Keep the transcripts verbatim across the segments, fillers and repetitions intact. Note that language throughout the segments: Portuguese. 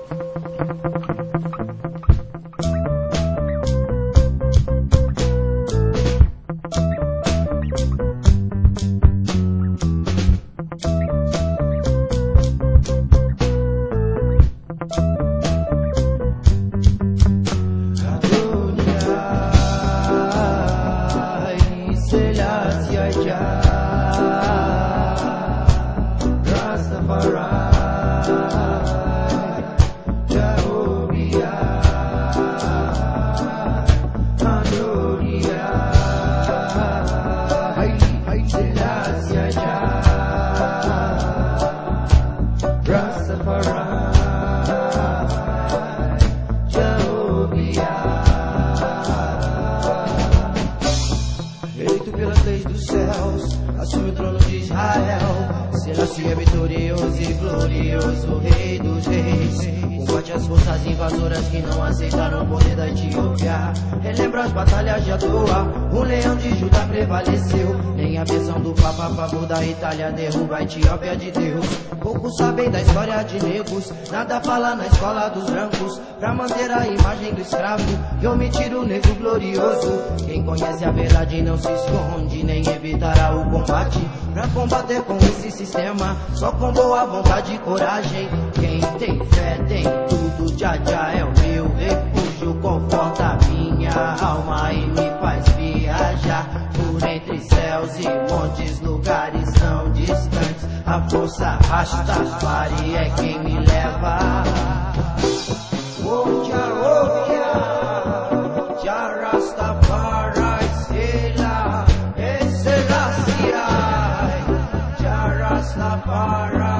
Eleito pelas leis dos céus, assume o trono de Israel. Selassie é vitorioso e glorioso, Rei dos reis. Combate as forças invasoras que não aceitaram o poder da Etiópia. Relembra as batalhas de Adoa, o leão de Judá prevaleceu. Nem a versão do Papa a favor da Itália derruba a Etiópia de Deus. Poucos sabem da história de negros, nada fala na escola dos brancos. Pra manter a imagem do escravo e omitir o negro glorioso. Quem conhece a verdade não se esconde, nem evitará o combate. Pra combater com esse sistema, só com boa vontade e coragem. Quem tem fé tem tudo, Jah Jah é o meu refúgio. Conforta a minha alma e me faz viajar por entre céus e montes, lugares tão distantes. A força Rastafari é quem me leva. Oh, Jah, oh, Jah, Jah Rastafari, Sela, Selassie, Jah Rastafari.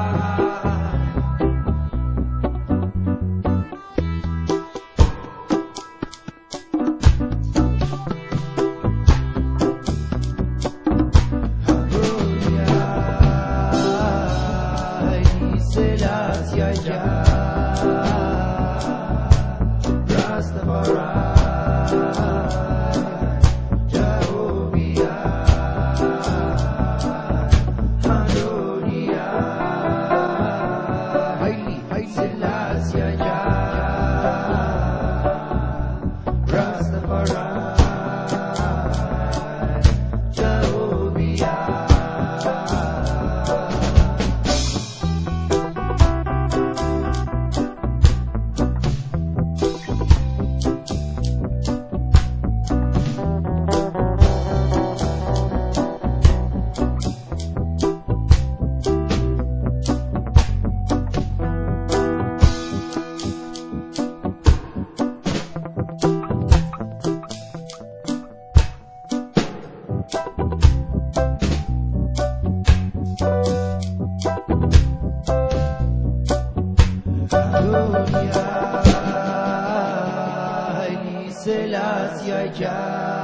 Selassie, Jah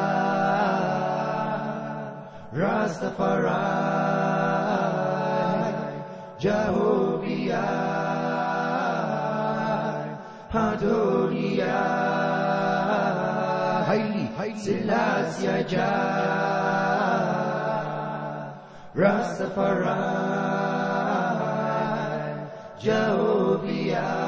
Rastafari, Jehovah Adonai, Haile Selassie, Jah Rastafari, Jehovah.